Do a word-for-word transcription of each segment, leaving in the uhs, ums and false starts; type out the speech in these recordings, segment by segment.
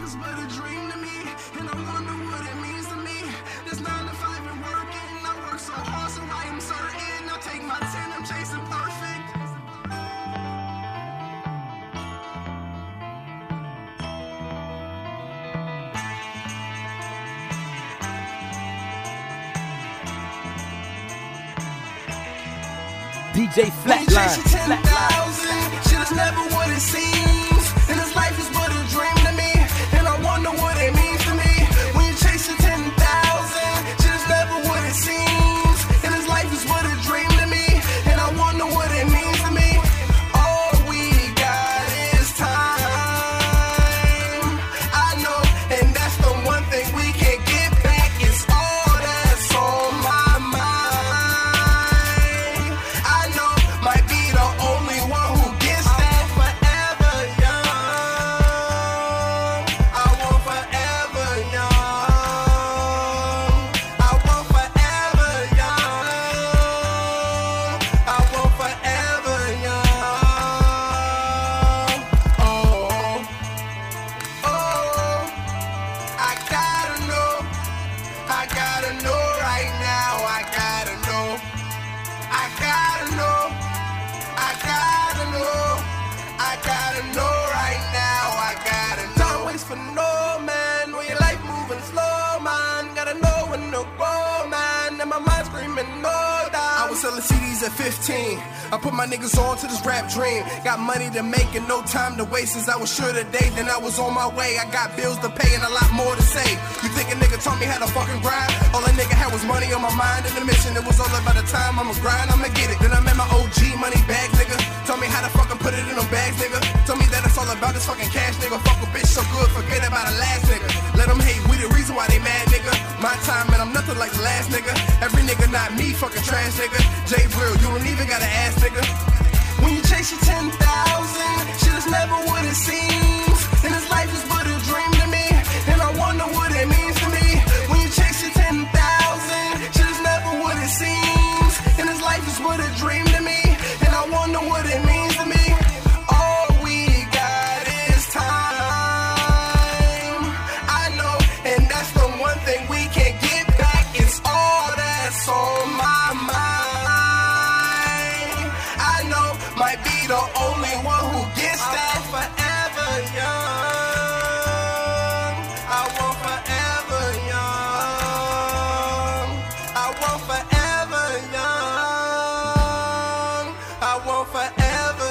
is but a dream to me, and I wonder what it means to me. This nine to five and working, I work so hard, so I am certain I'll take my ten, I'm chasing perfect. D J Flatline. ten thousand, shit is never what it seems. And this life is but a dream to me, and I wonder what it means to me. When you chase your ten thousand, shit is never what it seems. And this life is but a dream to me, and I wonder what it means to me. All we got is time. I know, and that's the one thing we can't get back. It's all that's on my mind. I know, might be the only one who gets that. Forever young, I want forever young. I want forever young. I want forever young. Oh, oh, I gotta know, I gotta know right now. I gotta know, I gotta know. I gotta know, I gotta know right now, I gotta know. Don't waste for no man, when your life moving slow, man. Gotta know when to go, man, and my mind screaming no down. I was selling C Ds at fifteen, I put my niggas on to this rap dream. Got money to make and no time to waste. Since I was sure today, then I was on my way. I got bills to pay and a lot more to say. You think a nigga taught me how to fucking grind? All a nigga had was money on my mind and the mission. It was all about the time, I'ma grind, I'ma get it. Then I met my O G money bag, nigga. Told me how to fucking put it in them bags, nigga. Told me that it's all about this fucking cash, nigga. Fuck a bitch so good, forget about the last nigga. Let them hate, we the reason why they mad, nigga. My time, and I'm nothing like the last nigga. Every nigga not me, fucking trash, nigga. J Real, you don't even gotta ask, nigga. When you chase your ten thousand, shit is never what it seems. And this life is but a dream to me, and I wonder what it means to me. When you chase your ten thousand, shit is never what it seems. And this life is but a dream to me, and I wonder what it means to me. All we got is time. I know, and that's the one thing we can't get back. It's all that's on my mind. I know, might be the only one who gets that. Forever young, I want forever young. I want forever young. I want forever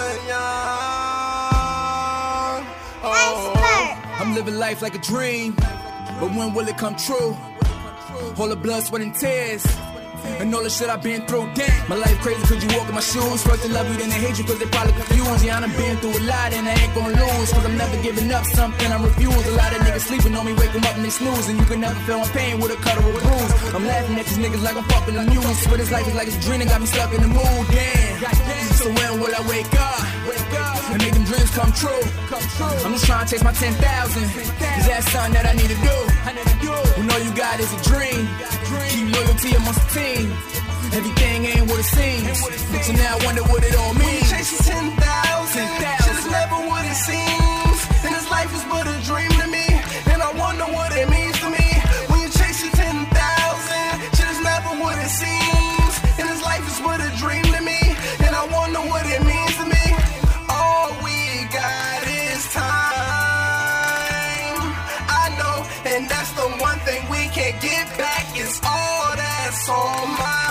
young. Oh. I'm living life like a dream, but when will it come true? All the blood, sweat, and tears, and all the shit I've been through. Damn, my life crazy cause you walk in my shoes. First they love you, then they hate you cause they probably confused. Yeah, I done been through a lot and I ain't gon' lose, cause I'm never giving up something I refuse. A lot of niggas sleeping on me, wake them up and they snooze, and you can never feel my pain with a cut or a bruise. I'm laughing at these niggas like I'm fucking the news. Swear this life is like it's a dream and got me stuck in the mood. Damn, so when will I wake up and make them dreams come true? I'm just trying to chase my ten thousand, cause that's something that I need to do. When all you got is a dream, keep loyalty amongst the team. Everything ain't what it seems, so now I wonder what it all means. When you chase your ten thousand, shit is never what it seems. And this life is but a dream to me, and I wonder what it means to me. When you chase your ten thousand, shit is never what it seems. And this life is but a dream to me, and I wonder what it means to me. All we got is time. I know, and that's the one thing we can't get back. It's all that's on my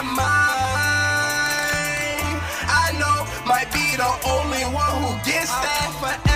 mind. I know, might be the only one who gets that. Forever